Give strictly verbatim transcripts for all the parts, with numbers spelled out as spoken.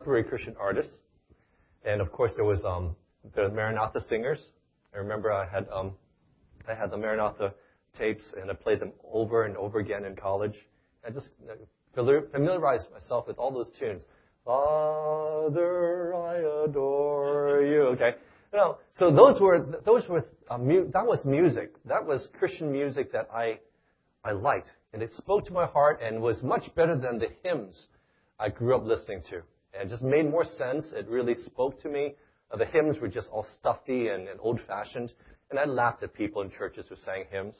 contemporary Christian artists. And of course, there was um, the Maranatha singers. I remember I had um, I had the Maranatha tapes, and I played them over and over again in college. I just familiarized myself with all those tunes. Father, I adore you. Okay, you know, so those were those were uh, mu- that was music. That was Christian music that I I liked, and it spoke to my heart and was much better than the hymns I grew up listening to. And it just made more sense. It really spoke to me. Uh, the hymns were just all stuffy and, and old-fashioned, and I laughed at people in churches who sang hymns.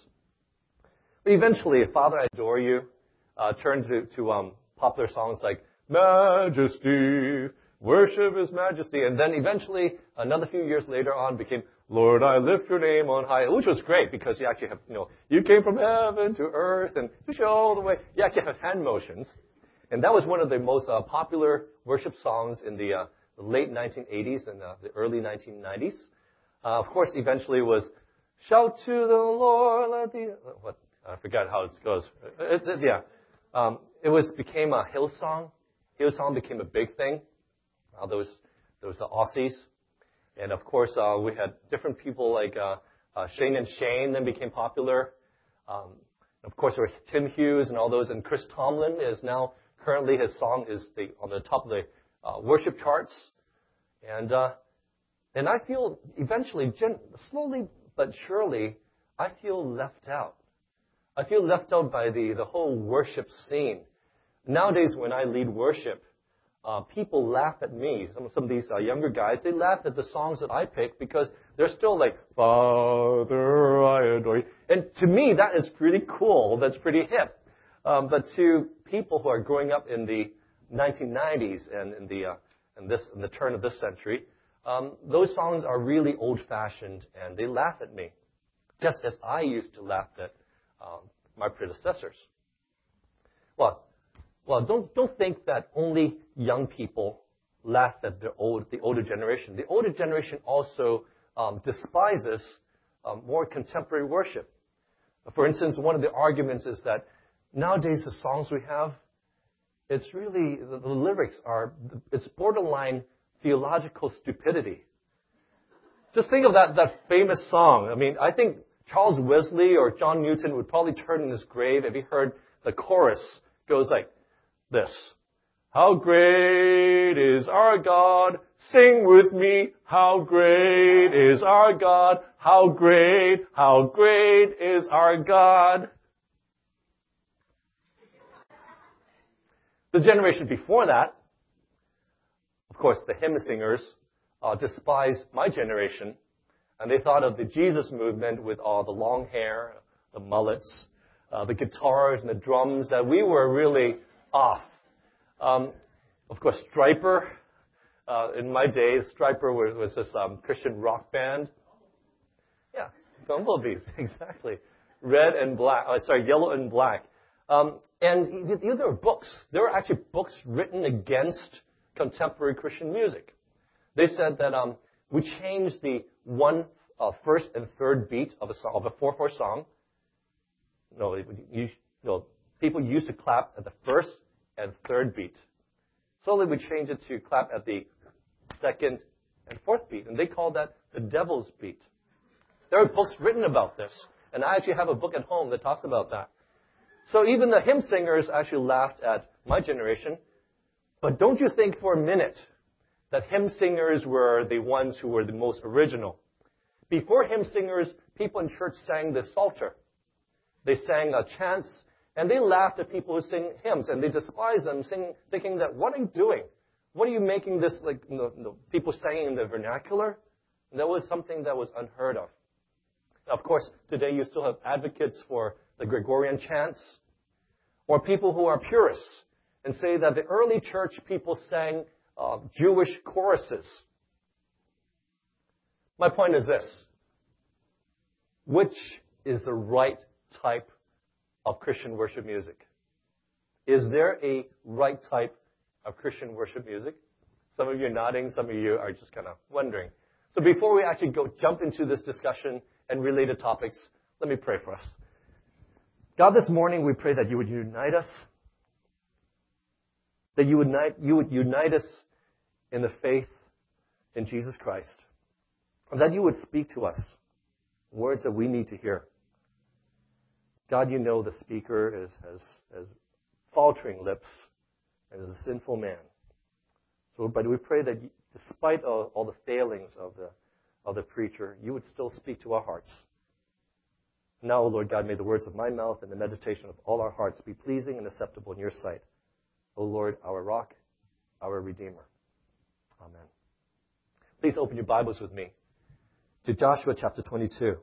But eventually, Father, I Adore You uh, turned to, to um, popular songs like Majesty, worship His Majesty, and then eventually, another few years later on, became Lord, I lift Your name on high, which was great because you actually have, you know, you came from heaven to earth and to show the way. You actually have hand motions. And that was one of the most uh, popular worship songs in the, uh, the late nineteen eighties and uh, the early nineteen nineties. Uh, of course, eventually was Shout to the Lord, let the... What? I forgot how it goes. It, it, yeah. Um, it was became a Hillsong. Hillsong became a big thing. Uh, those those uh, Aussies. And of course, uh, we had different people like uh, uh, Shane and Shane then became popular. Um, of course, there were Tim Hughes and all those. And Chris Tomlin is now... Currently, his song is the, on the top of the uh, worship charts. And uh, and I feel eventually, gen- slowly but surely, I feel left out. I feel left out by the, the whole worship scene. Nowadays, when I lead worship, uh, people laugh at me. Some, some of these uh, younger guys, they laugh at the songs that I pick because they're still like, Father, I adore you. And to me, that is pretty cool. That's pretty hip. Um, but to people who are growing up in the nineteen nineties and in the uh, in this in the turn of this century, um, those songs are really old-fashioned, and they laugh at me, just as I used to laugh at um, my predecessors. Well, well, don't don't think that only young people laugh at the old the older generation. The older generation also um, despises um, more contemporary worship. For instance, one of the arguments is that nowadays, the songs we have, it's really, the, the lyrics are, it's borderline theological stupidity. Just think of that, that famous song. I mean, I think Charles Wesley or John Newton would probably turn in his grave if he heard the chorus goes like this. How great is our God? Sing with me. How great is our God? How great, how great is our God? The generation before that, of course, the hymn singers uh, despised my generation, and they thought of the Jesus movement with all the long hair, the mullets, uh, the guitars and the drums, that we were really off. Um, of course, Stryper, uh, in my day, Stryper was, was this um, Christian rock band. Yeah, Bumblebees, exactly. Red and black, oh, sorry, yellow and black. Um, and there were books. There were actually books written against contemporary Christian music. They said that um, we changed the one uh, first and third beat of a song, of a four four song. No, you, you know, people used to clap at the first and third beat. Slowly we changed it to clap at the second and fourth beat, and they called that the devil's beat. There are books written about this, and I actually have a book at home that talks about that. So even the hymn singers actually laughed at my generation. But don't you think for a minute that hymn singers were the ones who were the most original. Before hymn singers, people in church sang the Psalter. They sang uh, chants, and they laughed at people who sing hymns, and they despised them, sing, thinking that, what are you doing? What are you making this, like, you know, you know, people singing in the vernacular? And that was something that was unheard of. Now, of course, today you still have advocates for the Gregorian chants, or people who are purists and say that the early church people sang uh, Jewish choruses. My point is this. Which is the right type of Christian worship music? Is there a right type of Christian worship music? Some of you are nodding, some of you are just kind of wondering. So before we actually go jump into this discussion and related topics, let me pray for us. God, this morning we pray that you would unite us, that you would unite, you would unite us in the faith in Jesus Christ. And that you would speak to us words that we need to hear. God, you know the speaker is, has, has faltering lips and is a sinful man. So, but we pray that despite all, all the failings of the, of the preacher, you would still speak to our hearts. Now, Lord God, may the words of my mouth and the meditation of all our hearts be pleasing and acceptable in your sight. O Lord, our rock, our Redeemer. Amen. Please open your Bibles with me to Joshua chapter twenty-two.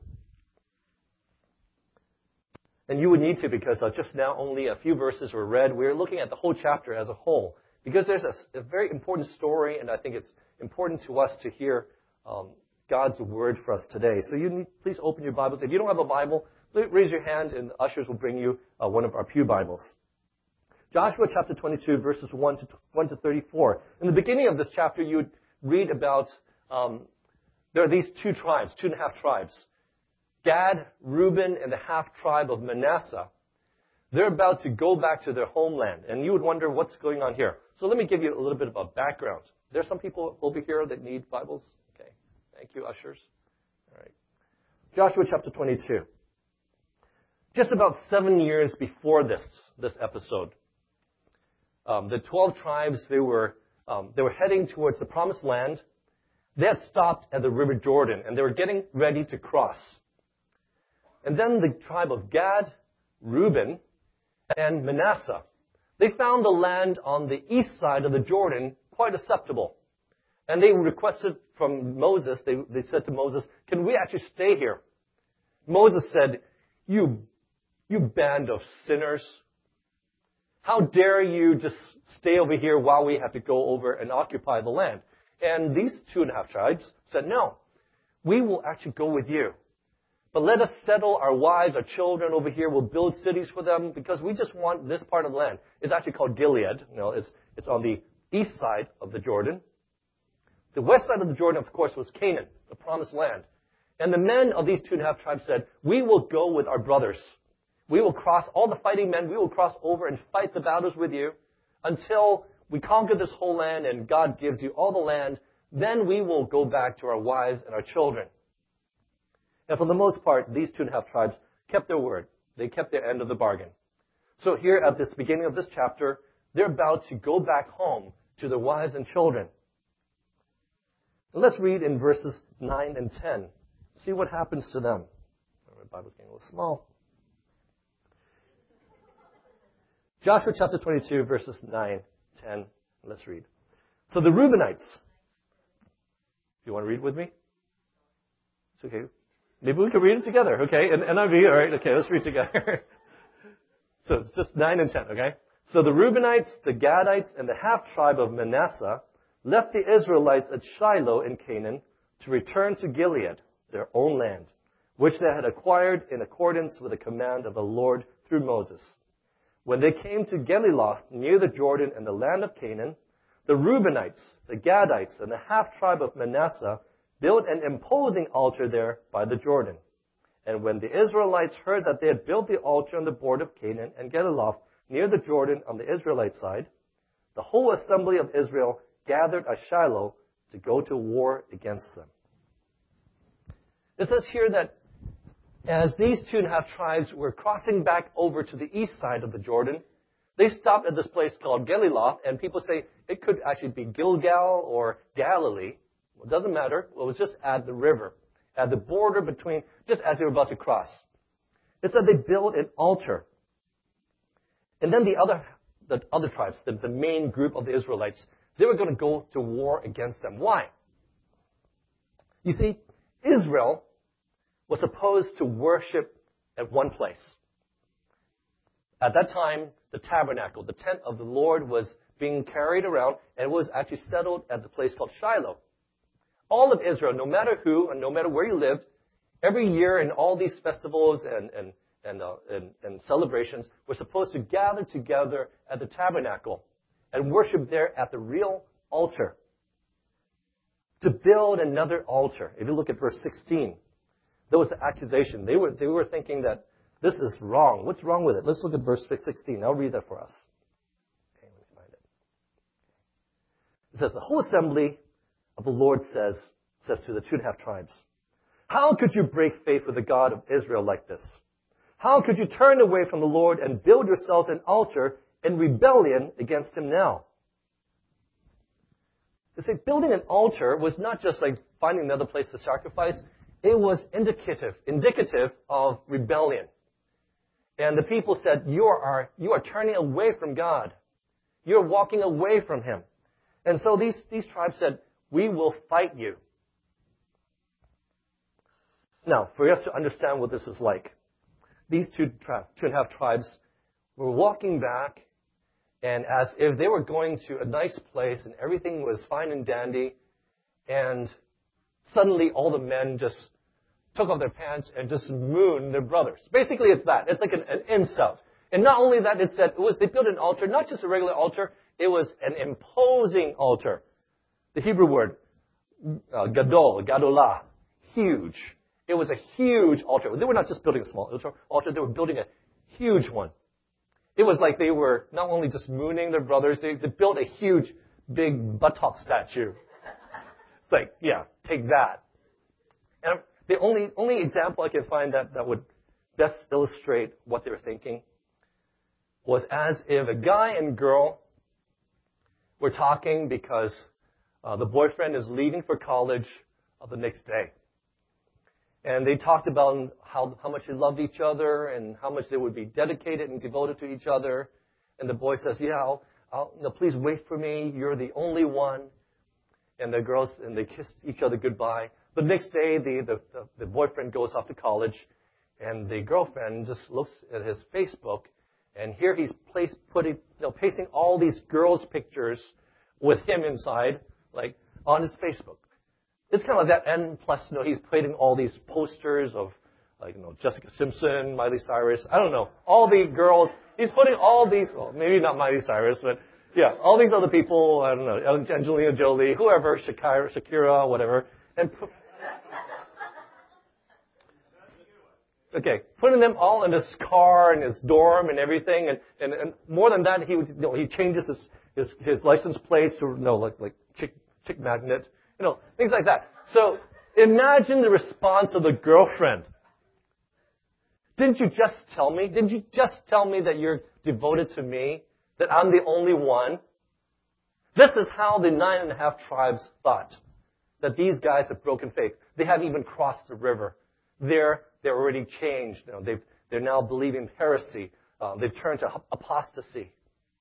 And you would need to, because uh, just now only a few verses were read. We're looking at the whole chapter as a whole, because there's a, a very important story, and I think it's important to us to hear um, God's word for us today. So you need, please open your Bibles. If you don't have a Bible, raise your hand, and the ushers will bring you uh, one of our pew Bibles. Joshua chapter twenty-two, verses one to thirty-four. In the beginning of this chapter, you would read about, um, there are these two tribes, two and a half tribes. Gad, Reuben, and the half-tribe of Manasseh. They're about to go back to their homeland. And you would wonder what's going on here. So let me give you a little bit of a background. There are some people over here that need Bibles. Okay. Thank you, ushers. All right. Joshua chapter twenty-two. Just about seven years before this, this episode, um, the twelve tribes, they were, um, they were heading towards the promised land. They had stopped at the River Jordan, and they were getting ready to cross. And then the tribe of Gad, Reuben, and Manasseh, they found the land on the east side of the Jordan quite acceptable. And they requested from Moses, they, they said to Moses, can we actually stay here? Moses said, you, you band of sinners, how dare you just stay over here while we have to go over and occupy the land? And these two and a half tribes said, no, we will actually go with you. But let us settle our wives, our children over here. We'll build cities for them because we just want this part of the land. It's actually called Gilead. You know, it's, it's on the east side of the Jordan. The west side of the Jordan, of course, was Canaan, the promised land. And the men of these two and a half tribes said, we will go with our brothers. We will cross, all the fighting men, we will cross over and fight the battles with you until we conquer this whole land and God gives you all the land. Then we will go back to our wives and our children. And for the most part, these two and a half tribes kept their word. They kept their end of the bargain. So here at this beginning of this chapter, they're about to go back home to their wives and children. And let's read in verses nine and ten. See what happens to them. My Bible's getting a little small. Joshua chapter twenty-two, verses nine, ten. Let's read. So the Reubenites. Do you want to read with me? It's okay. Maybe we can read it together, okay? And N I V, all right, okay, let's read together. So it's just nine and ten, okay? So the Reubenites, the Gadites, and the half-tribe of Manasseh left the Israelites at Shiloh in Canaan to return to Gilead, their own land, which they had acquired in accordance with the command of the Lord through Moses. When they came to Geliloth, near the Jordan and the land of Canaan, the Reubenites, the Gadites, and the half-tribe of Manasseh built an imposing altar there by the Jordan. And when the Israelites heard that they had built the altar on the border of Canaan and Geliloth near the Jordan on the Israelite side, the whole assembly of Israel gathered at Shiloh to go to war against them. It says here that as these two and a half tribes were crossing back over to the east side of the Jordan, they stopped at this place called Geliloth, and people say it could actually be Gilgal or Galilee. It doesn't matter. It was just at the river, at the border between, just as they were about to cross. It said they built an altar. And then the other, the other tribes, the, the main group of the Israelites, they were going to go to war against them. Why? You see, Israel was supposed to worship at one place. At that time, the tabernacle, the tent of the Lord, was being carried around, and it was actually settled at the place called Shiloh. All of Israel, no matter who and no matter where you lived, every year in all these festivals and, and, and, uh, and, and celebrations, were supposed to gather together at the tabernacle and worship there at the real altar. To build another altar. If you look at verse sixteen, there was an accusation. They were, they were thinking that this is wrong. What's wrong with it? Let's look at verse sixteen. I'll read that for us. Okay, let me find it. It says, the whole assembly of the Lord says, says to the two and a half tribes, how could you break faith with the God of Israel like this? How could you turn away from the Lord and build yourselves an altar in rebellion against him now? You see, building an altar was not just like finding another place to sacrifice. It was indicative, indicative of rebellion. And the people said, you are, you are turning away from God. You're walking away from him. And so these, these tribes said, we will fight you. Now, for us to understand what this is like, these two, tri- two and a half tribes were walking back, and as if they were going to a nice place and everything was fine and dandy, and suddenly all the men just took off their pants and just mooned their brothers. Basically, it's that. It's like an, an insult. And not only that, it said it was they built an altar, not just a regular altar, it was an imposing altar. The Hebrew word, uh, gadol, gadolah, huge. It was a huge altar. They were not just building a small altar, they were building a huge one. It was like they were not only just mooning their brothers, they, they built a huge, big buttock statue. It's like, yeah, take that. And the only only example I can find that, that would best illustrate what they were thinking was as if a guy and girl were talking because uh, the boyfriend is leaving for college uh, the next day. And they talked about how, how much they loved each other and how much they would be dedicated and devoted to each other. And the boy says, yeah, I'll, I'll, no, please wait for me. You're the only one. And the girls, and they kissed each other goodbye. The next day, the, the, the, the boyfriend goes off to college, and the girlfriend just looks at his Facebook, and here he's placed, putting, you know, pasting all these girls' pictures with him inside, like, on his Facebook. It's kind of like that, and plus, you know, he's putting all these posters of, like, you know, Jessica Simpson, Miley Cyrus, I don't know, all the girls. He's putting all these, well, maybe not Miley Cyrus, but yeah, all these other people, I don't know, Angelina Jolie, whoever, Shakira, Shakira, whatever, and put, okay, putting them all in his car and his dorm and everything, and, and, and more than that, he would, you know, he changes his, his his license plates to, you know, like like chick chick magnet. You know, things like that. So imagine the response of the girlfriend. Didn't you just tell me? Didn't you just tell me that you're devoted to me? That I'm the only one? This is how the nine and a half tribes thought. That these guys have broken faith. They haven't even crossed the river. They're, they're already changed. You know, they've, they're now believing heresy. Uh, they've turned to apostasy.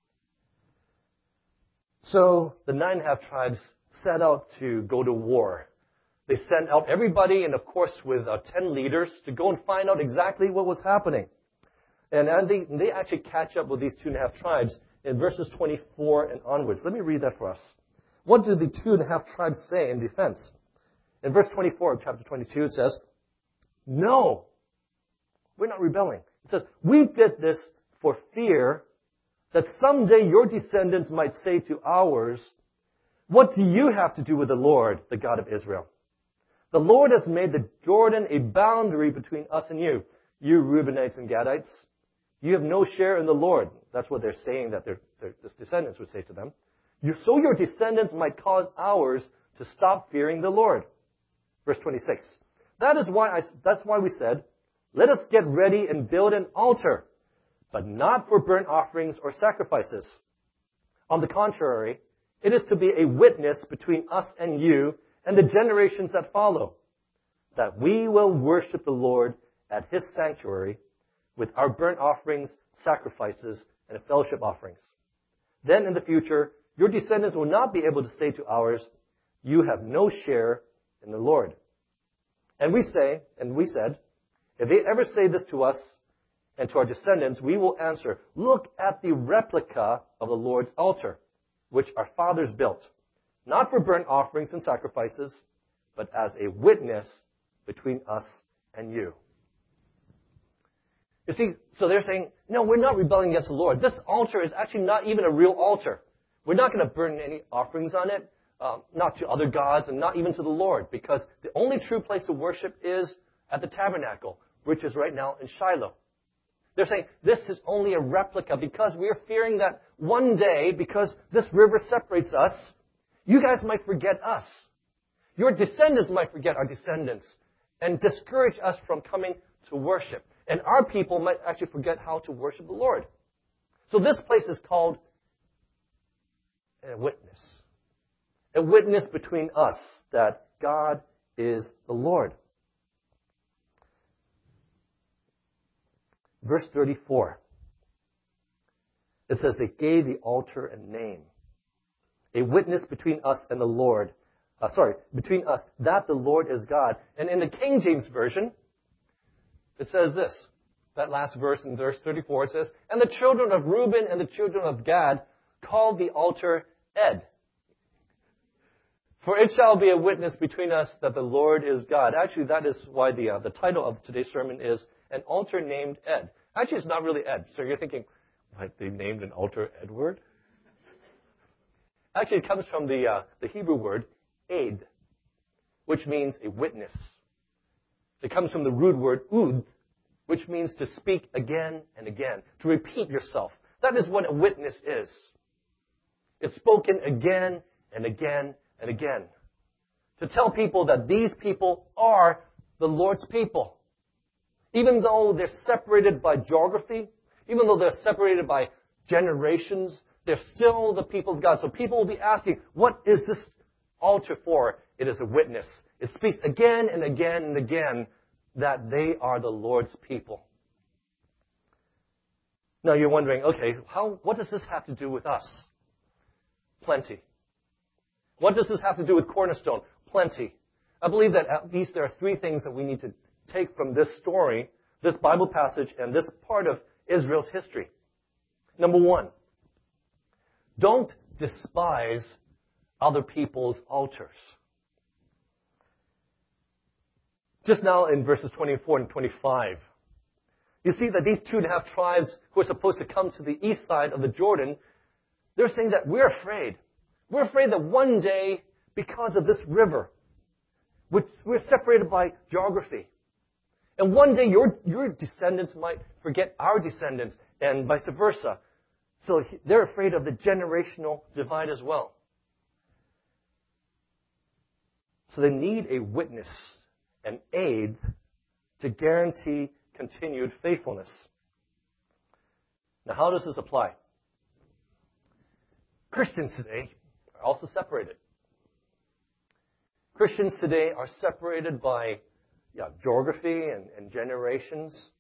So the nine and a half tribes set out to go to war. They sent out everybody, and of course with uh, ten leaders, to go and find out exactly what was happening. And, and they, they actually catch up with these two and a half tribes in verses twenty-four and onwards. Let me read that for us. What do the two and a half tribes say in defense? In verse twenty-four of chapter twenty-two, it says, no, we're not rebelling. It says, we did this for fear that someday your descendants might say to ours, what do you have to do with the Lord, the God of Israel? The Lord has made the Jordan a boundary between us and you, you Reubenites and Gadites. You have no share in the Lord. That's what they're saying that their, their descendants would say to them. You, so your descendants might cause ours to stop fearing the Lord. Verse twenty-six. That is why I, that's why we said, let us get ready and build an altar, but not for burnt offerings or sacrifices. On the contrary, it is to be a witness between us and you and the generations that follow, that we will worship the Lord at His sanctuary with our burnt offerings, sacrifices, and fellowship offerings. Then in the future, your descendants will not be able to say to ours, you have no share in the Lord. And we say, and we said, if they ever say this to us and to our descendants, we will answer, look at the replica of the Lord's altar, which our fathers built, not for burnt offerings and sacrifices, but as a witness between us and you. You see, so they're saying, no, we're not rebelling against the Lord. This altar is actually not even a real altar. We're not going to burn any offerings on it, um, not to other gods and not even to the Lord, because the only true place to worship is at the tabernacle, which is right now in Shiloh. They're saying this is only a replica because we're fearing that one day, because this river separates us, You guys might forget us. Your descendants might forget our descendants and discourage us from coming to worship. And our people might actually forget how to worship the Lord. So this place is called a witness. A witness between us that God is the Lord. Verse thirty-four. It says, they gave the altar a name. A witness between us and the Lord. Uh, sorry, between us, that the Lord is God. And in the King James Version, it says this. That last verse in verse thirty-four, it says, and the children of Reuben and the children of Gad called the altar Ed. For it shall be a witness between us that the Lord is God. Actually, that is why the uh, the title of today's sermon is An Altar Named Ed. Actually, it's not really Ed. So you're thinking, what, they named an altar Edward? Actually, it comes from the uh, the Hebrew word Aid, which means a witness. It comes from the root word ud, which means to speak again and again, to repeat yourself. That is what a witness is. It's spoken again and again and again. To tell people that these people are the Lord's people. Even though they're separated by geography, even though they're separated by generations, they're still the people of God. So people will be asking, what is this altar for? It is a witness. It speaks again and again and again that they are the Lord's people. Now you're wondering, okay, how, what does this have to do with us? Plenty. What does this have to do with Cornerstone? Plenty. I believe that at least there are three things that we need to take from this story, this Bible passage, and this part of Israel's history. Number one, don't despise other people's altars. Just now in verses twenty-four and twenty-five, you see that these two and a half tribes who are supposed to come to the east side of the Jordan, they're saying that we're afraid. We're afraid that one day, because of this river, which we're separated by geography, and one day your, your descendants might forget our descendants, and vice versa. So they're afraid of the generational divide as well. So they need a witness, an aid, to guarantee continued faithfulness. Now, how does this apply? Christians today are also separated. Christians today are separated by yeah, geography and, and generations.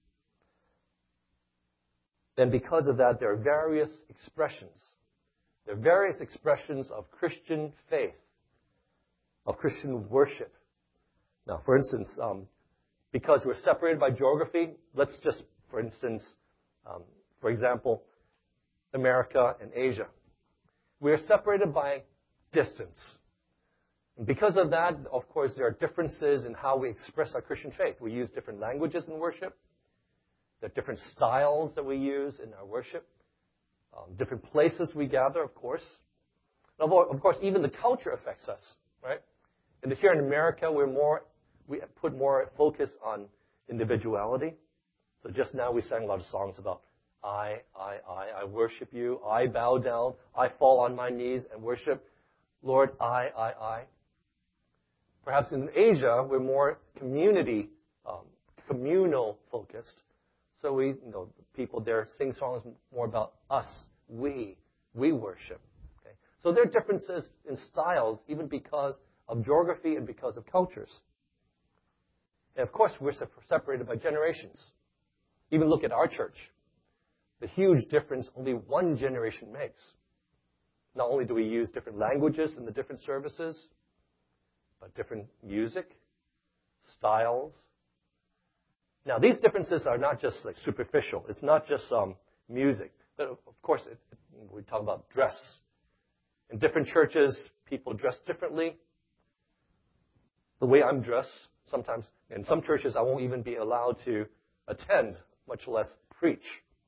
And because of that, there are various expressions. There are various expressions of Christian faith, of Christian worship. Now, for instance, um, because we're separated by geography, let's just, for instance, um, for example, America and Asia. We are separated by distance. And because of that, of course, there are differences in how we express our Christian faith. We use different languages in worship. There are different styles that we use in our worship. Um, different places we gather, of course. And of course, even the culture affects us, right? And here in America, we're more, we put more focus on individuality. So just now we sang a lot of songs about I, I, I, I worship you. I bow down. I fall on my knees and worship. Lord, I, I, I. Perhaps in Asia, we're more community, um, communal focused. So we, you know, people there sing songs more about us, we, we worship. Okay? So there are differences in styles, even because of geography and because of cultures. And of course, we're separated by generations. Even look at our church. The huge difference only one generation makes. Not only do we use different languages in the different services, but different music, styles. Now, these differences are not just like superficial. It's not just um, music. But of course, it, it, we talk about dress. In different churches, people dress differently. The way I'm dressed, sometimes in some churches, I won't even be allowed to attend, much less preach.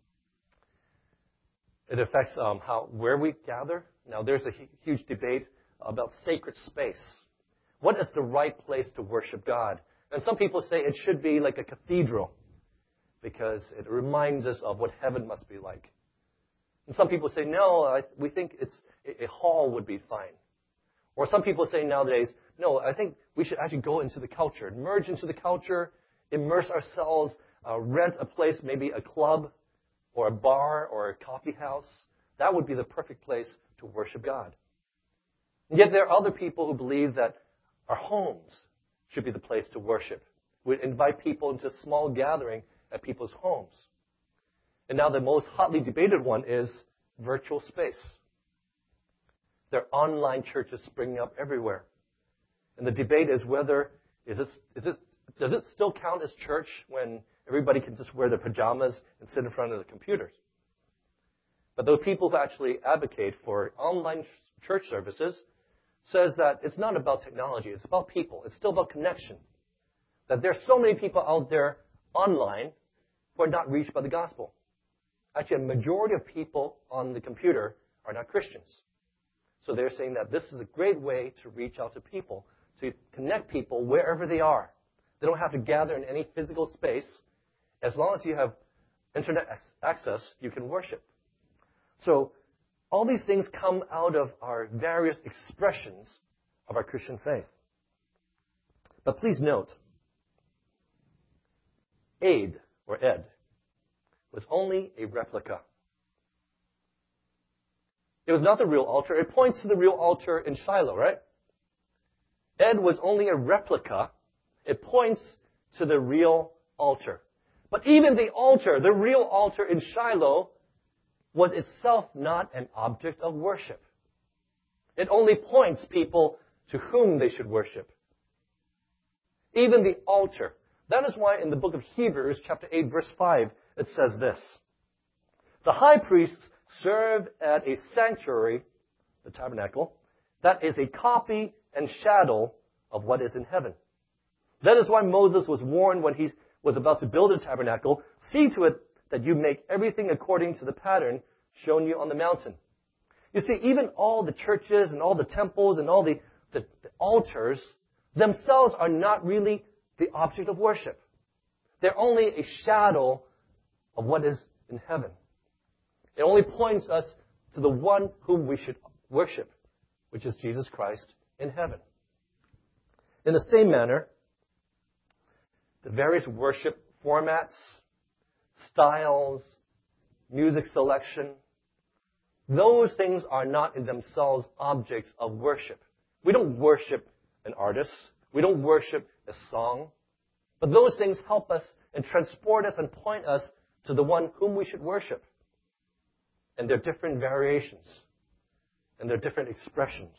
It affects um, how where we gather. Now, there's a huge debate about sacred space. What is the right place to worship God? And some people say it should be like a cathedral because it reminds us of what heaven must be like. And some people say, no, I, we think it's a, a hall would be fine. Or some people say nowadays, no, I think we should actually go into the culture, merge into the culture, immerse ourselves, uh, rent a place, maybe a club or a bar or a coffee house. That would be the perfect place to worship God. And yet there are other people who believe that our homes should be the place to worship. We invite people into a small gathering at people's homes. And now the most hotly debated one is virtual space. There are online churches springing up everywhere. And the debate is whether, is this, is this, does it still count as church when everybody can just wear their pajamas and sit in front of the computers? But those people who actually advocate for online church services says that it's not about technology, it's about people. It's still about connection. That there are so many people out there online who are not reached by the gospel. Actually, a majority of people on the computer are not Christians. So they're saying that this is a great way to reach out to people, to connect people wherever they are. They don't have to gather in any physical space. As long as you have internet access, you can worship. So all these things come out of our various expressions of our Christian faith. But please note, Aid, or Ed, was only a replica. It was not the real altar. It points to the real altar in Shiloh, right? Ed was only a replica. It points to the real altar. But even the altar, the real altar in Shiloh, was itself not an object of worship. It only points people to whom they should worship. Even the altar. That is why in the book of Hebrews, chapter eight, verse five, it says this. The high priests serve at a sanctuary, the tabernacle, that is a copy and shadow of what is in heaven. That is why Moses was warned when he was about to build a tabernacle, see to it that you make everything according to the pattern shown you on the mountain. You see, even all the churches and all the temples and all the, the, the altars themselves are not really the object of worship. They're only a shadow of what is in heaven. It only points us to the one whom we should worship, which is Jesus Christ in heaven. In the same manner, the various worship formats, styles, music selection, those things are not in themselves objects of worship. We don't worship an artist. We don't worship a song. But those things help us and transport us and point us to the one whom we should worship. And there are different variations. And there are different expressions.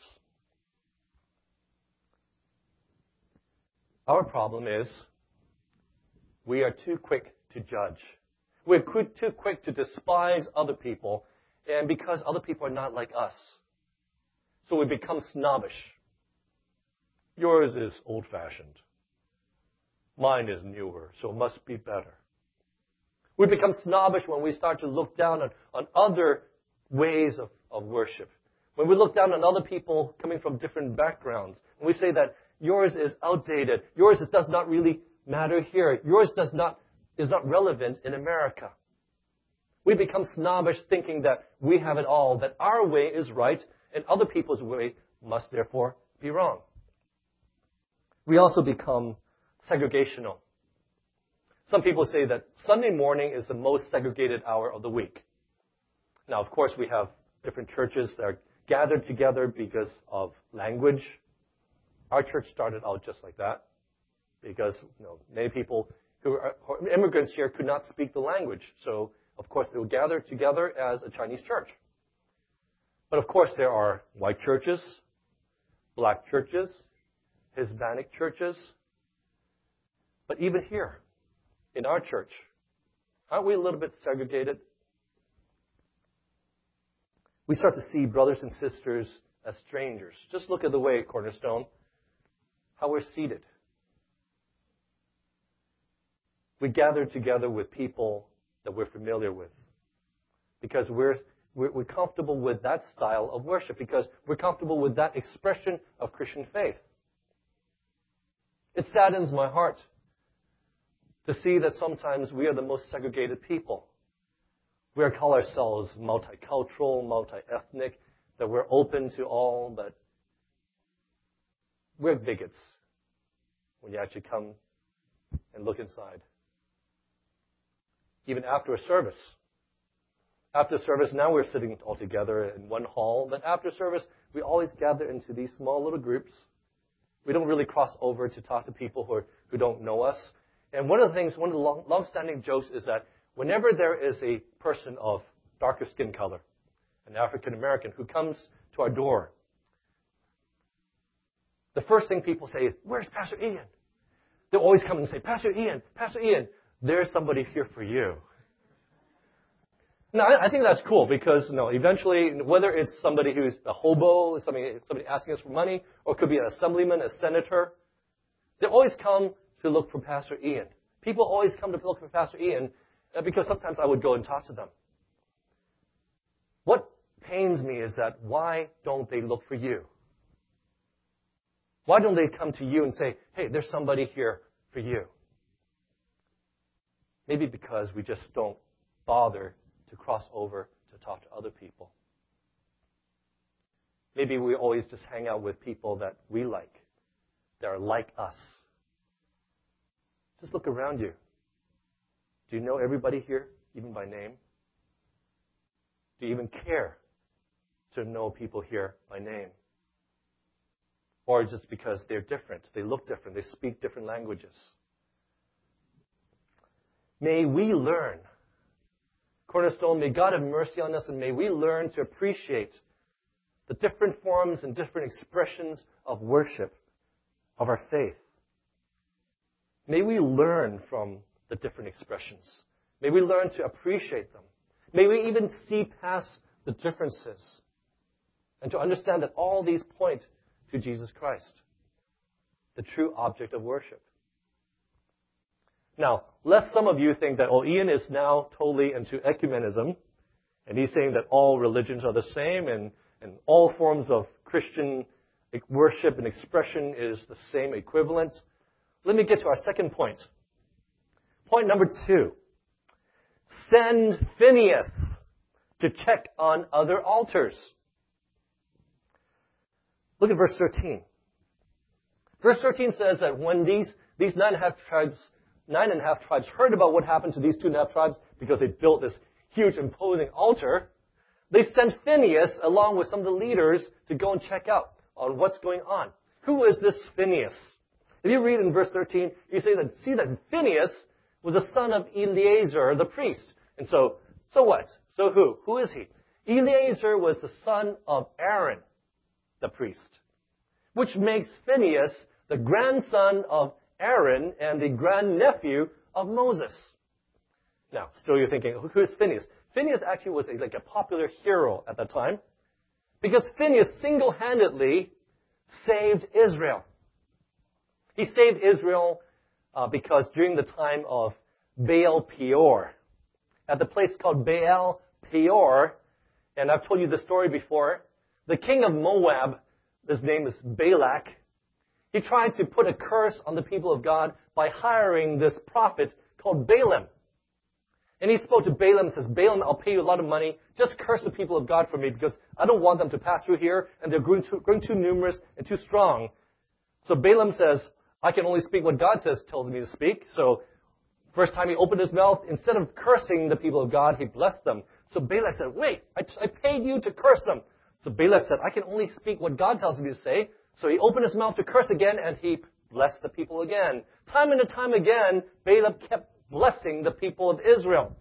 Our problem is we are too quick to judge. We're too quick to despise other people, and because other people are not like us. So we become snobbish. Yours is old-fashioned. Mine is newer, so it must be better. We become snobbish when we start to look down on, on other ways of, of worship. When we look down on other people coming from different backgrounds, and we say that yours is outdated, yours does not really matter here, yours does not is not relevant in America. We become snobbish thinking that we have it all, that our way is right, and other people's way must therefore be wrong. We also become segregational. Some people say that Sunday morning is the most segregated hour of the week. Now, of course, we have different churches that are gathered together because of language. Our church started out just like that because, you know, many people who are immigrants here could not speak the language. So, of course, they would gather together as a Chinese church. But, of course, there are white churches, black churches, Hispanic churches. But even here, in our church, aren't we a little bit segregated? We start to see brothers and sisters as strangers. Just look at the way, Cornerstone, how we're seated. We gather together with people that we're familiar with because we're, we're, we're comfortable with that style of worship, because we're comfortable with that expression of Christian faith. It saddens my heart to see that sometimes we are the most segregated people. We call ourselves multicultural, multi-ethnic, that we're open to all, but we're bigots when you actually come and look inside. Even after a service. After service, now we're sitting all together in one hall, but after service, we always gather into these small little groups. We don't really cross over to talk to people who, are, who don't know us. And one of the things, one of the long, long-standing jokes is that whenever there is a person of darker skin color, an African American, who comes to our door, the first thing people say is, "Where's Pastor Ian?" They'll always come and say, "Pastor Ian, Pastor Ian, there's somebody here for you." Now, I think that's cool because, you know, eventually, whether it's somebody who's a hobo, somebody, somebody asking us for money, or it could be an assemblyman, a senator, they always come to look for Pastor Ian. People always come to look for Pastor Ian because sometimes I would go and talk to them. What pains me is that why don't they look for you? Why don't they come to you and say, "Hey, there's somebody here for you"? Maybe because we just don't bother to cross over to talk to other people. Maybe we always just hang out with people that we like, that are like us. Just look around you. Do you know everybody here, even by name? Do you even care to know people here by name? Or just because they're different, they look different, they speak different languages? May we learn, Cornerstone, may God have mercy on us, and may we learn to appreciate the different forms and different expressions of worship, of our faith. May we learn from the different expressions. May we learn to appreciate them. May we even see past the differences and to understand that all these point to Jesus Christ, the true object of worship. Now, lest some of you think that, oh, Ian is now totally into ecumenism, and he's saying that all religions are the same, and, and all forms of Christian worship and expression is the same equivalent. Let me get to our second point. Point number two. Send Phineas to check on other altars. Look at verse thirteen. Verse thirteen says that when these, these nine and a half tribes Nine and a half tribes heard about what happened to these two and a half tribes because they built this huge, imposing altar, they sent Phineas along with some of the leaders to go and check out on what's going on. Who is this Phineas? If you read in verse thirteen, you say that see that Phineas was a son of Eleazar, the priest. And so, so what? So who? Who is he? Eleazar was the son of Aaron, the priest, which makes Phineas the grandson of Aaron and the grandnephew of Moses. Now, still you're thinking, who is Phineas? Phineas actually was a, like a popular hero at that time because Phineas single-handedly saved Israel. He saved Israel uh, because during the time of Baal Peor, at the place called Baal Peor, and I've told you the story before, the king of Moab, his name is Balak, he tried to put a curse on the people of God by hiring this prophet called Balaam. And he spoke to Balaam and says, Balaam, I'll pay you a lot of money. Just curse the people of God for me because I don't want them to pass through here and they're growing too, growing too numerous and too strong. So Balaam says, I can only speak what God says tells me to speak. So first time he opened his mouth, instead of cursing the people of God, he blessed them. So Balak said, wait, I, I paid you to curse them. So Balak said, I can only speak what God tells me to say. So he opened his mouth to curse again, and he blessed the people again. Time and time again, Balaam kept blessing the people of Israel.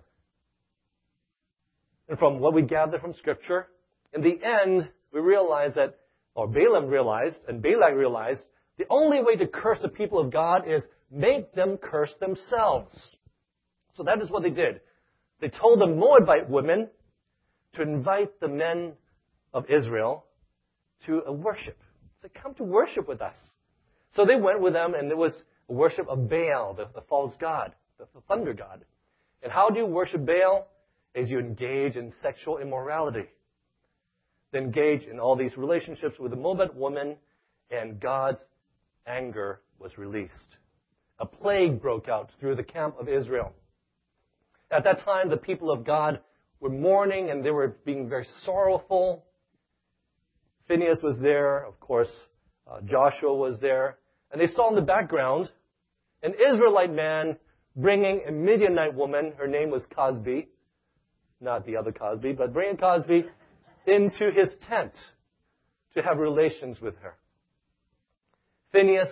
And from what we gather from Scripture, in the end, we realize that, or Balaam realized, and Balak realized, the only way to curse the people of God is make them curse themselves. So that is what they did. They told the Moabite women to invite the men of Israel to a worship. They come to worship with us. So they went with them, and there was a worship of Baal, the, the false god, the, the thunder god. And how do you worship Baal? Is you engage in sexual immorality. They engage in all these relationships with the Moabite woman, and God's anger was released. A plague broke out through the camp of Israel. At that time, the people of God were mourning, and they were being very sorrowful. Phineas was there, of course, Uh, Joshua was there. And they saw in the background an Israelite man bringing a Midianite woman. Her name was Cosby. Not the other Cosby, but bringing Cosby into his tent to have relations with her. Phinehas,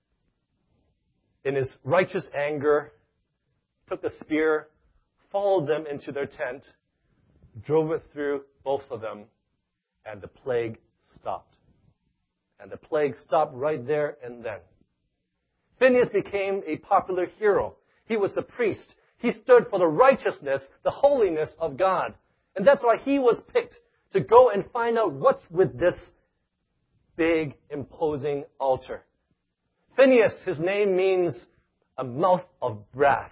in his righteous anger, took a spear, followed them into their tent, drove it through both of them, and the plague stopped. And the plague stopped right there and then. Phinehas became a popular hero. He was the priest. He stood for the righteousness, the holiness of God. And that's why he was picked to go and find out what's with this big, imposing altar. Phinehas, his name means a mouth of brass.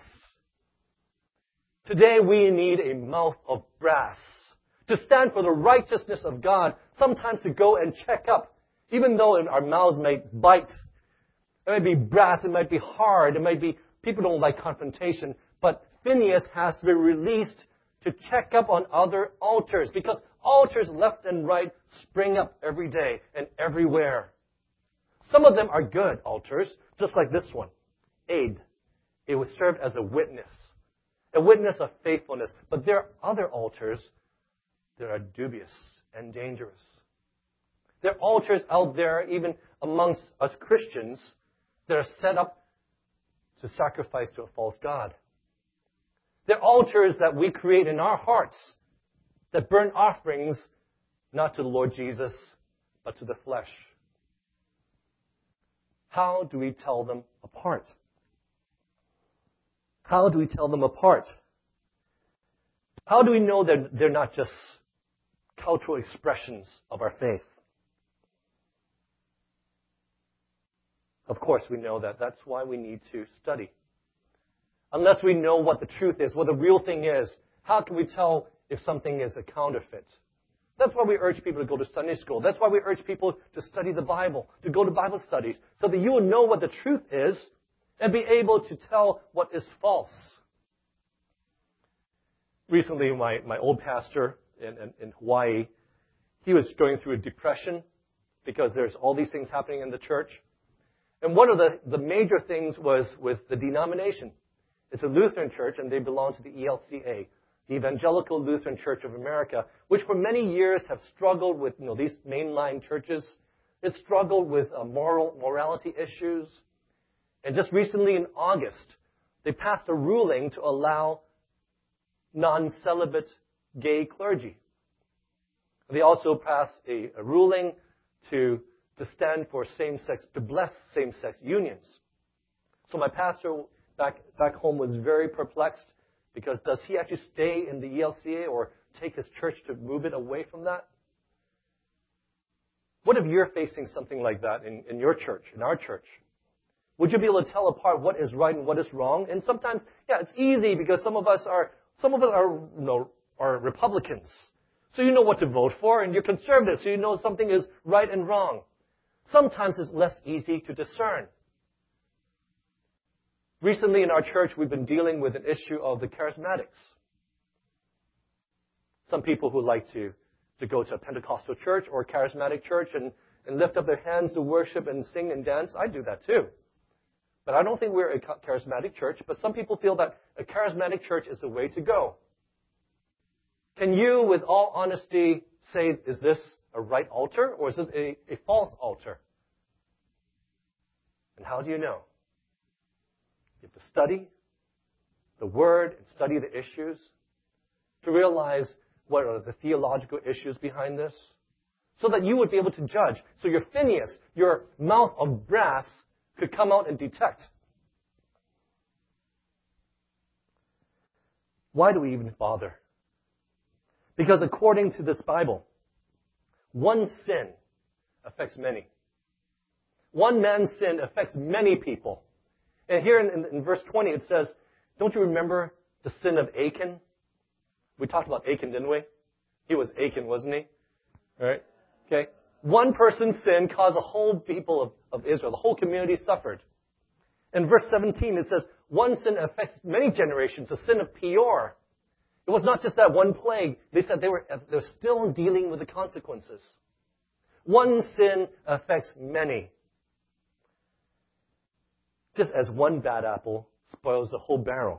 Today we need a mouth of brass to stand for the righteousness of God, sometimes to go and check up. Even though our mouths might bite, it might be brass, it might be hard, it might be, people don't like confrontation, but Phinehas has to be released to check up on other altars, because altars left and right spring up every day and everywhere. Some of them are good altars, just like this one, Aid. It was served as a witness, a witness of faithfulness. But there are other altars that are dubious and dangerous. There are altars out there, even amongst us Christians, that are set up to sacrifice to a false god. There are altars that we create in our hearts that burn offerings not to the Lord Jesus, but to the flesh. How do we tell them apart? How do we tell them apart? How do we know that they're not just cultural expressions of our faith? Of course, we know that. That's why we need to study. Unless we know what the truth is, what the real thing is, how can we tell if something is a counterfeit? That's why we urge people to go to Sunday school. That's why we urge people to study the Bible, to go to Bible studies, so that you will know what the truth is and be able to tell what is false. Recently, my, my old pastor in, in, in Hawaii, he was going through a depression because there's all these things happening in the church. And one of the, the major things was with the denomination. It's a Lutheran church, and they belong to the E L C A, the Evangelical Lutheran Church of America, which for many years have struggled with, you know, these mainline churches. It struggled with uh, moral morality issues. And just recently in August, they passed a ruling to allow non-celibate gay clergy. They also passed a, a ruling to to stand for same-sex, to bless same-sex unions. So my pastor back back home was very perplexed, because does he actually stay in the E L C A or take his church to move it away from that? What if you're facing something like that in, in your church, in our church? Would you be able to tell apart what is right and what is wrong? And sometimes, yeah, it's easy because some of us are, some of us are, you know, are Republicans. So you know what to vote for, and you're conservative, so you know something is right and wrong. Sometimes it's less easy to discern. Recently in our church, we've been dealing with an issue of the charismatics. Some people who like to, to go to a Pentecostal church or a charismatic church and, and lift up their hands to worship and sing and dance. I do that too. But I don't think we're a charismatic church, but some people feel that a charismatic church is the way to go. Can you, with all honesty, say, is this a right altar or is this a, a false altar? And how do you know? You have to study the Word and study the issues to realize what are the theological issues behind this, so that you would be able to judge. So your Phinehas, your mouth of brass, could come out and detect. Why do we even bother? Because according to this Bible, one sin affects many. One man's sin affects many people. And here in, in, in verse twenty it says, don't you remember the sin of Achan? We talked about Achan, didn't we? He was Achan, wasn't he? All right? Okay. One person's sin caused the whole people of, of Israel, the whole community suffered. In verse seventeen it says, one sin affects many generations, the sin of Peor. It was not just that one plague. They said they were they're still dealing with the consequences. One sin affects many. just as one bad apple spoils the whole barrel.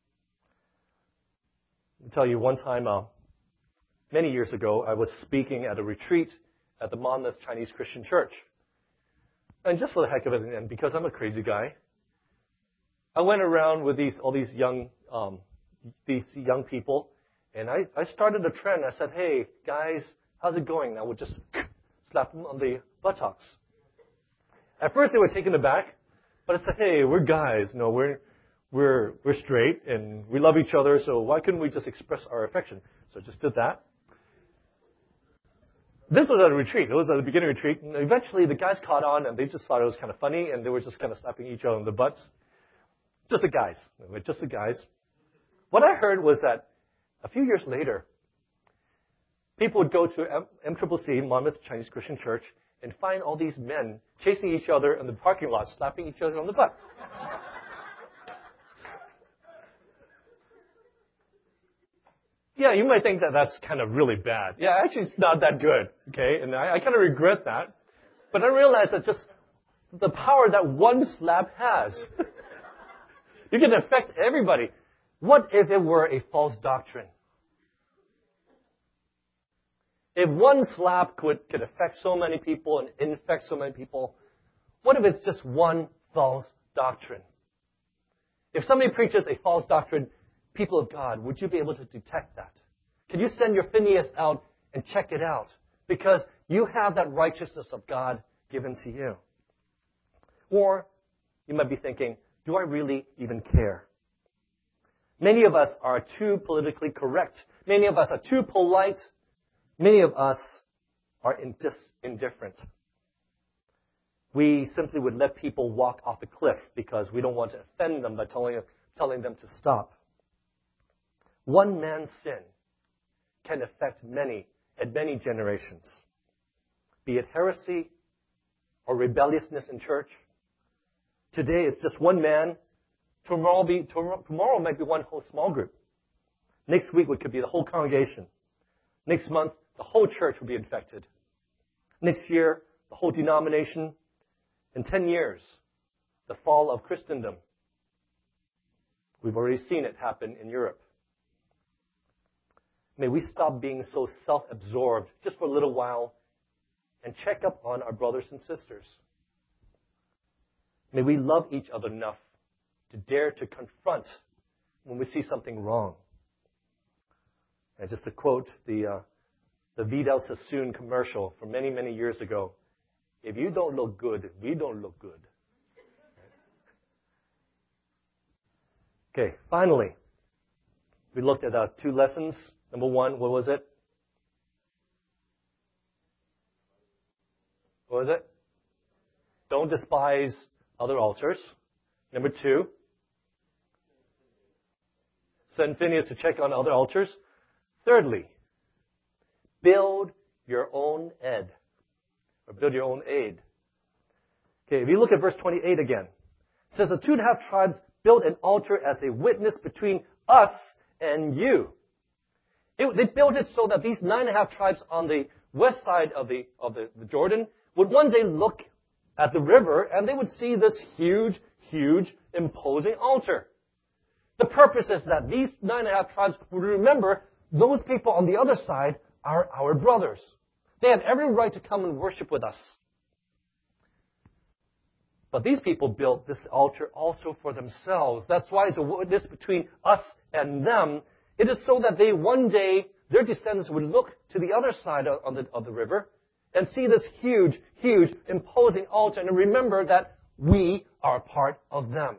I'll tell you one time, uh, many years ago, I was speaking at a retreat at the Monmouth Chinese Christian Church. And just for the heck of it, and because I'm a crazy guy, I went around with these all these young um, these young people, and I, I started a trend. I said, "Hey guys, how's it going?" I would just slap them on the buttocks. At first, they were taken aback, but I said, "Hey, we're guys. No, we're we're we're straight, and we love each other. So why couldn't we just express our affection?" So I just did that. This was at a retreat. It was at the beginning retreat. And eventually, the guys caught on, and they just thought it was kind of funny, and they were just kind of slapping each other on the butts. Just the guys. Just the guys. What I heard was that a few years later, people would go to M C C C, Monmouth Chinese Christian Church, and find all these men chasing each other in the parking lot, slapping each other on the butt. Yeah, you might think that that's kind of really bad. Yeah, actually, it's not that good, okay? And I, I kind of regret that. But I realized that just the power that one slap has. You can affect everybody. What if it were a false doctrine? If one slap could, could affect so many people and infect so many people, what if it's just one false doctrine? If somebody preaches a false doctrine, people of God, would you be able to detect that? Can you send your Phineas out and check it out? Because you have that righteousness of God given to you. Or you might be thinking, do I really even care? Many of us are too politically correct. Many of us are too polite. Many of us are indis- indifferent. We simply would let people walk off the cliff because we don't want to offend them by telling, telling them to stop. One man's sin can affect many at many generations, be it heresy or rebelliousness in church. Today it's just one man. Tomorrow, be, tomorrow, tomorrow might be one whole small group. Next week it could be the whole congregation. Next month, the whole church will be infected. Next year, the whole denomination. In ten years, the fall of Christendom. We've already seen it happen in Europe. May we stop being so self-absorbed just for a little while and check up on our brothers and sisters. May we love each other enough to dare to confront when we see something wrong. And just to quote the uh, the Vidal Sassoon commercial from many, many years ago, if you don't look good, we don't look good. Okay, finally, we looked at uh, two lessons. Number one, what was it? What was it? Don't despise other altars. Number two, send Phineas to check on other altars. Thirdly, build your own ed, or build your own aid. Okay, if you look at verse twenty-eight again, it says the two and a half tribes built an altar as a witness between us and you. It, they built it so that these nine and a half tribes on the west side of the of the, the Jordan would one day look at the river and they would see this huge, huge, imposing altar. The purpose is that these nine and a half tribes would remember those people on the other side are our brothers. They have every right to come and worship with us. But these people built this altar also for themselves. That's why it's a witness between us and them. It is so that they one day, their descendants would look to the other side of the, of the river and see this huge, huge, imposing altar and remember that we are a part of them.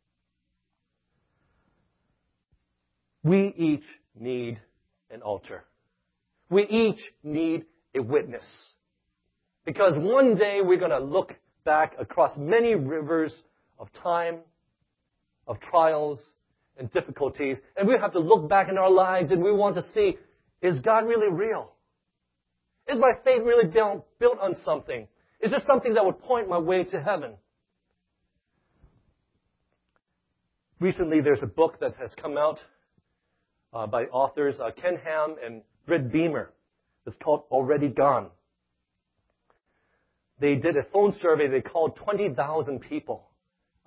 We each need an altar. We each need a witness. Because one day we're going to look back across many rivers of time, of trials and difficulties, and we have to look back in our lives and we want to see, is God really real? Is my faith really built, built on something? Is there something that would point my way to heaven? Recently, there's a book that has come out uh, by authors uh, Ken Ham and Britt Beamer. It's called Already Gone. They did a phone survey. They called twenty thousand people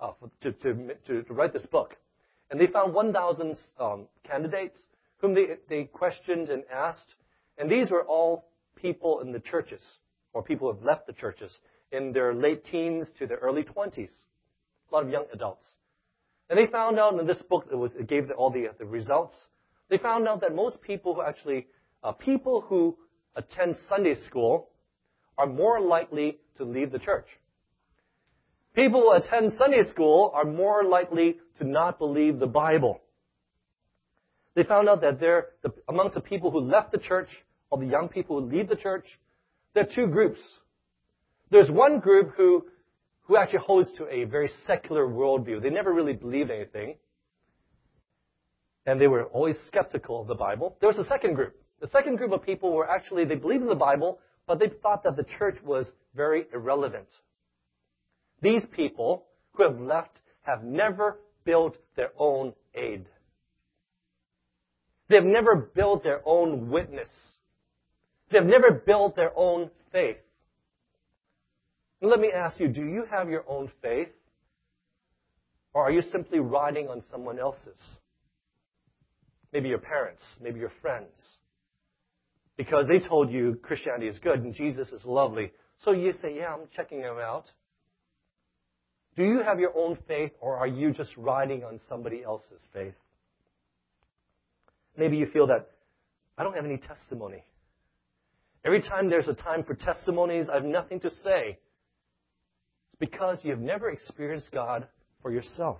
uh, for, to, to, to, to write this book. And they found one thousand um, candidates whom they, they questioned and asked. And these were all people in the churches, or people who have left the churches in their late teens to their early twenties. A lot of young adults. And they found out in this book, it, was, it gave all the, the results. They found out that most people who actually, uh, people who attend Sunday school are more likely to leave the church. People who attend Sunday school are more likely to not believe the Bible. They found out that there, the, amongst the people who left the church, or the young people who leave the church, there are two groups. There's one group who, who actually holds to a very secular worldview. They never really believed anything. And they were always skeptical of the Bible. There was a second group. The second group of people were actually, they believed in the Bible, but they thought that the church was very irrelevant. These people who have left have never built their own aid. They've never built their own witness. They've never built their own faith. And let me ask you, do you have your own faith? Or are you simply riding on someone else's? Maybe your parents, maybe your friends. Because they told you Christianity is good and Jesus is lovely. So you say, yeah, I'm checking him out. Do you have your own faith, or are you just riding on somebody else's faith? Maybe you feel that, I don't have any testimony. Every time there's a time for testimonies, I have nothing to say. It's because you've never experienced God for yourself.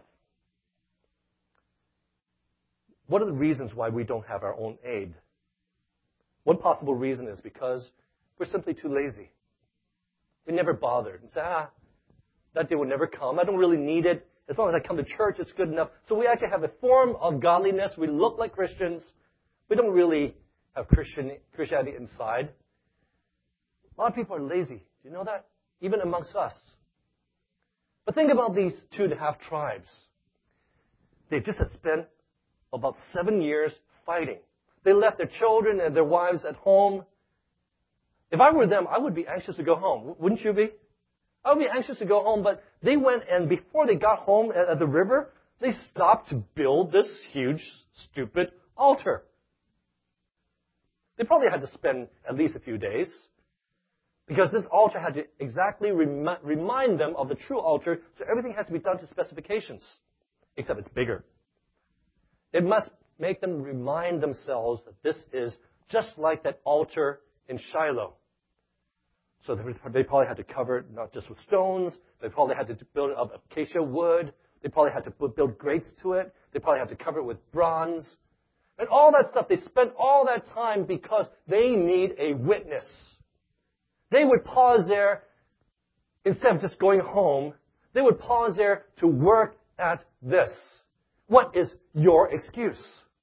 What are the reasons why we don't have our own aid? One possible reason is because we're simply too lazy. We never bothered and say, ah, that day will never come. I don't really need it. As long as I come to church, it's good enough. So we actually have a form of godliness. We look like Christians. We don't really have Christian, Christianity inside. A lot of people are lazy. Do you know that? Even amongst us. But think about these two and a half tribes. They just had spent about seven years fighting. They left their children and their wives at home. If I were them, I would be anxious to go home. Wouldn't you be? I would be anxious to go home, but they went, and before they got home at the river, they stopped to build this huge, stupid altar. They probably had to spend at least a few days, because this altar had to exactly remi- remind them of the true altar, so everything has to be done to specifications, except it's bigger. It must make them remind themselves that this is just like that altar in Shiloh. So they probably had to cover it not just with stones. They probably had to build it of acacia wood. They probably had to build grates to it. They probably had to cover it with bronze. And all that stuff, they spent all that time because they need a witness. They would pause there, instead of just going home, they would pause there to work at this. What is your excuse?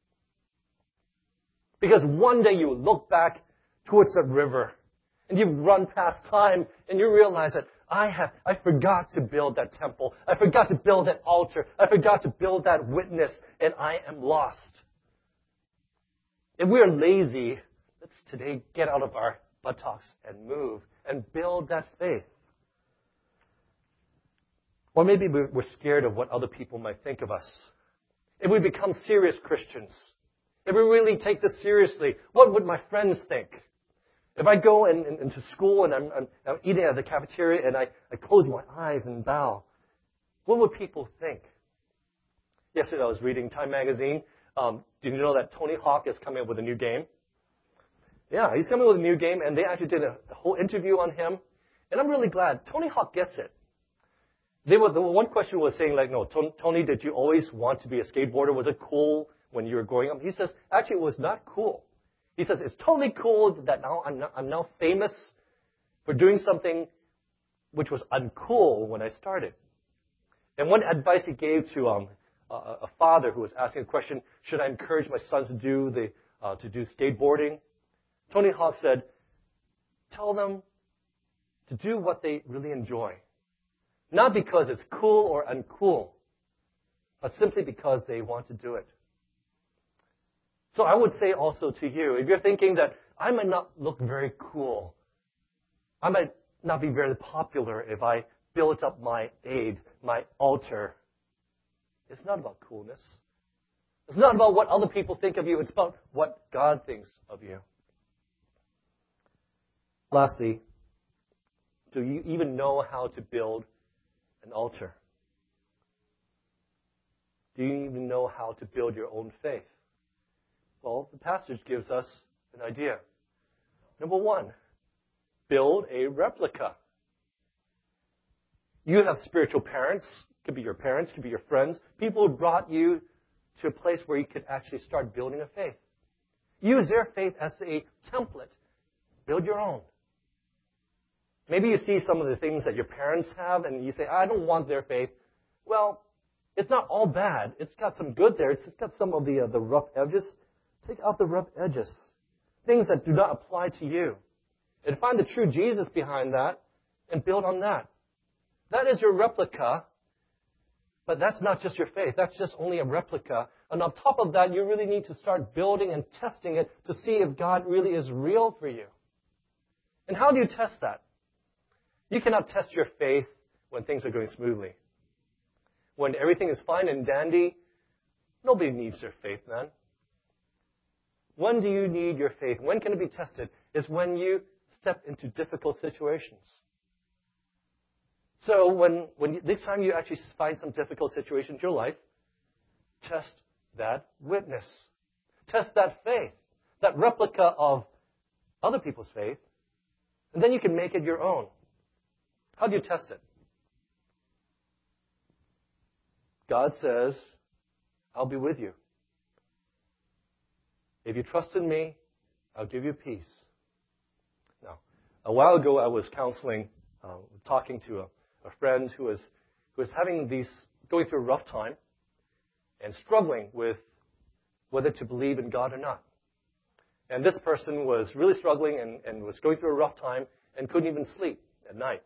Because one day you look back towards that river, and you've run past time, and you realize that I have, I forgot to build that temple. I forgot to build that altar. I forgot to build that witness, and I am lost. If we are lazy, let's today get out of our buttocks and move and build that faith. Or maybe we're scared of what other people might think of us. If we become serious Christians, if we really take this seriously, what would my friends think? If I go in, in, into school and I'm, I'm, I'm eating at the cafeteria and I, I close my eyes and bow, what would people think? Yesterday I was reading Time Magazine. Um, did you know that Tony Hawk is coming up with a new game? Yeah, he's coming with a new game, and they actually did a, a whole interview on him. And I'm really glad. Tony Hawk gets it. They were, the one question was saying, like, no, Tony, did you always want to be a skateboarder? Was it cool when you were growing up? He says, actually, it was not cool. He says, it's totally cool that now I'm, not, I'm now famous for doing something which was uncool when I started. And one advice he gave to um, a, a father who was asking a question, should I encourage my sons to do the uh, to do skateboarding? Tony Hawk said, tell them to do what they really enjoy. Not because it's cool or uncool, but simply because they want to do it. So I would say also to you, if you're thinking that I might not look very cool, I might not be very popular if I built up my aid, my altar. It's not about coolness. It's not about what other people think of you. It's about what God thinks of you. Lastly, do you even know how to build an altar? Do you even know how to build your own faith? Well, the passage gives us an idea. Number one, build a replica. You have spiritual parents. Could be your parents, could be your friends. People who brought you to a place where you could actually start building a faith. Use their faith as a template. Build your own. Maybe you see some of the things that your parents have and you say, I don't want their faith. Well, it's not all bad. It's got some good there. It's got some of the, uh, the rough edges. Take out the rough edges. Things that do not apply to you. And find the true Jesus behind that and build on that. That is your replica. But that's not just your faith. That's just only a replica. And on top of that, you really need to start building and testing it to see if God really is real for you. And how do you test that? You cannot test your faith when things are going smoothly. When everything is fine and dandy, nobody needs your faith then. When do you need your faith? When can it be tested? Is when you step into difficult situations. So when, when you, next time you actually find some difficult situation in your life, test that witness. Test that faith, that replica of other people's faith, and then you can make it your own. How do you test it? God says, I'll be with you. If you trust in me, I'll give you peace. Now, a while ago I was counseling, uh, talking to a, a friend who was, who was having these, going through a rough time and struggling with whether to believe in God or not. And this person was really struggling and, and was going through a rough time and couldn't even sleep at night.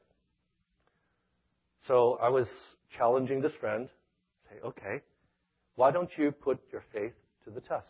So I was challenging this friend, say, okay, why don't you put your faith to the test?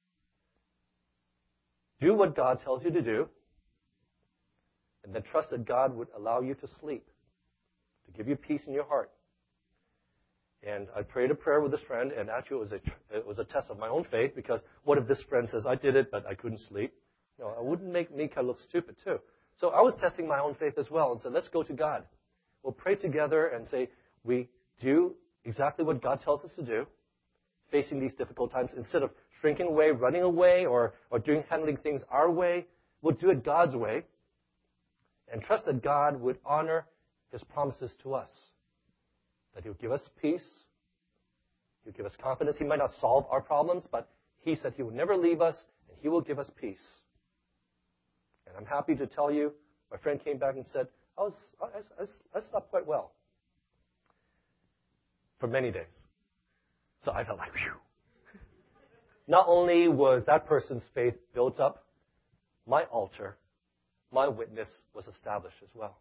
Do what God tells you to do, and then trust that God would allow you to sleep, to give you peace in your heart. And I prayed a prayer with this friend, and actually it was a, it was a test of my own faith, because what if this friend says, I did it, but I couldn't sleep? No, I wouldn't make me kind of look stupid too. So I was testing my own faith as well, and said, let's go to God. We'll pray together and say, we do exactly what God tells us to do, facing these difficult times. Instead of shrinking away, running away, or, or doing handling things our way, we'll do it God's way and trust that God would honor His promises to us. That He would give us peace. He would give us confidence. He might not solve our problems, but He said He would never leave us, and He will give us peace. And I'm happy to tell you, my friend came back and said, I was, I, I, I slept quite well for many days. So I felt like, phew. Not only was that person's faith built up, my altar, my witness was established as well.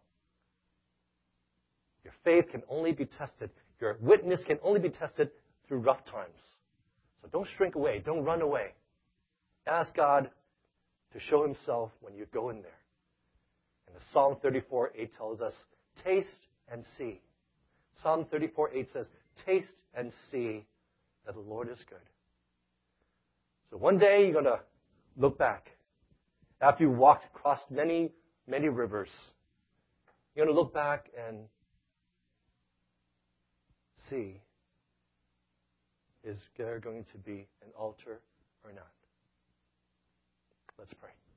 Your faith can only be tested. Your witness can only be tested through rough times. So don't shrink away. Don't run away. Ask God to show Himself when you go in there. And the Psalm thirty-four eight tells us, taste and see. Psalm thirty-four eight says, taste and see that the Lord is good. So one day you're going to look back. After you walked across many, many rivers, you're going to look back and see, is there going to be an altar or not? Let's pray.